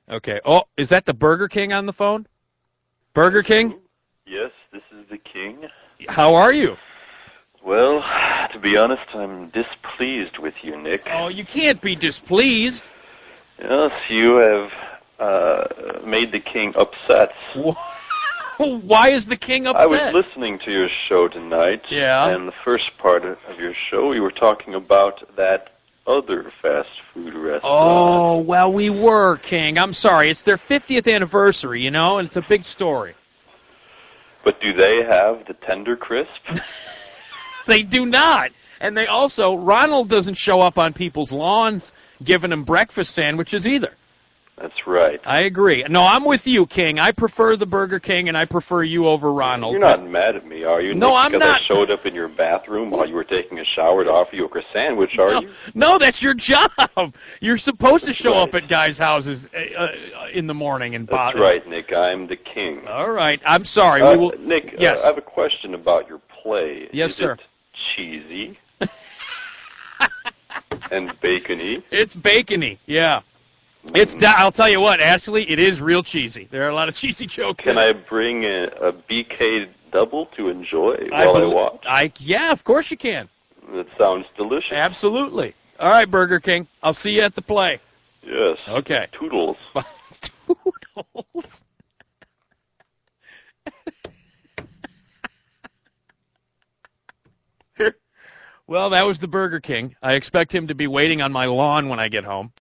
Okay. Oh, is that the Burger King on the phone? Burger King? Yes, this is the king. How are you? Well, to be honest, I'm displeased with you, Nick. Oh, you can't be displeased. Yes, you have made the king upset. Why is the king upset? I was listening to your show tonight. Yeah. And the first part of your show, you were talking about that other fast food restaurant. Oh, well, we were, King. I'm sorry. It's their 50th anniversary, and it's a big story. But do they have the Tender Crisp? They do not. And they also, Ronald doesn't show up on people's lawns giving them breakfast sandwiches either. That's right. I agree. No, I'm with you, King. I prefer the Burger King, and I prefer you over Ronald. You're not mad at me, are you? No, Nick, I'm because not. I showed up in your bathroom while you were taking a shower to offer you a sandwich, are you? No, that's your job. You're supposed to show up at guys' houses in the morning and bother. That's right, Nick. I'm the king. All right. I'm sorry. Nick, yes. I have a question about your play. Yes, sir. Is it cheesy and bacony? It's bacony, yeah. I'll tell you what, actually, it is real cheesy. There are a lot of cheesy jokes. Can I bring a BK double to enjoy while I watch? Yeah, of course you can. That sounds delicious. Absolutely. All right, Burger King. I'll see you at the play. Yes. Okay. Toodles. Toodles. Well, that was the Burger King. I expect him to be waiting on my lawn when I get home.